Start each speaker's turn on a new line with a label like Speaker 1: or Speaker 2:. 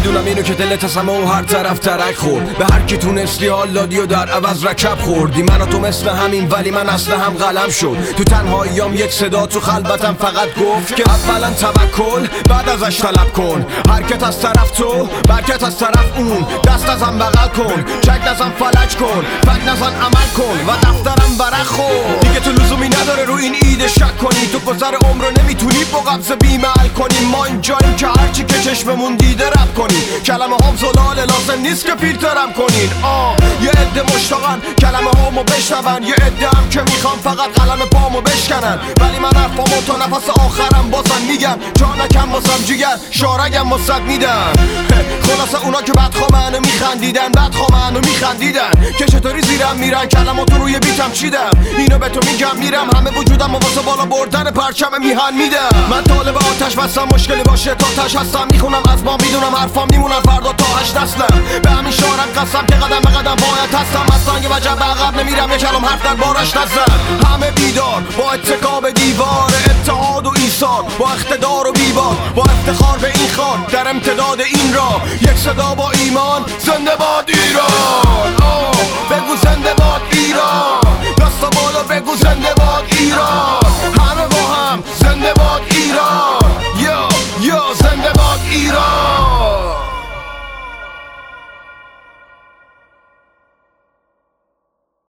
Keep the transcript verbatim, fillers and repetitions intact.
Speaker 1: میدونم اینو که دلت از همه و هر طرف ترک خورد. به هر کی تونستی حال دادی و در عوض رکب خوردی. من و تو مثل همین ولی من اصل هم قلم شد. تو تنهاییام یک صدا تو خلوتم فقط گفت که اولا توکل بعد ازش طلب کن. حرکت از طرف تو برکت از طرف اون. دست ازم بغل کن چک نزن فلج کن فک نزن عمل کن و دفترم ورق خور. دیگه تو لزومی نداره رو این ایده شک کنی. تو گذر عمر رو نمیتونی با قبض بیمعل کنی. ما اینجاییم که هرچی که چشممون دیده رب کنی. کلمه هم زلاله لازم نیست که فیلترم کنین. آه یه عده مشتاقن کلمه هامو بشنون. یه عده هم که میخوام فقط قلم پامو بشکنن. ولی من حرفامو تا نفس آخرم بازم میگم. جا نکم واسم جیگر شارگم واسد میدم. خلاصه اونا که بدخوا منو میخندیدن بدخوا منو میخندیدن که چطوری زیرم میرن کلماتو روی بیتم چیدم. اینو به تو میگم میرم همه وجودم و واسه بالا بردن پرچم میهن میدم. من طالب آتش بستم مشکلی باشه تا تش هستم. میخونم از ما میدونم حرفام میمونن فردا تا هشت نسلم. به همین شارم قسم که قدم به قدم باید هستم. از سنگ وجب به عقب نمیرم یه کلام حرف در بارش نزن. همه بیدار با اتکا به دیوار اتحاد و ایثار با اقتدار و بیبار با افتخار به این خان در امتداد این را یک صدا با ایمان زنده باد ایران. آه بگو زنده باد ایران. دستا بالا بگو زنده باد ایران. همه با هم زنده باد ایران. یا یا زنده باد ایران.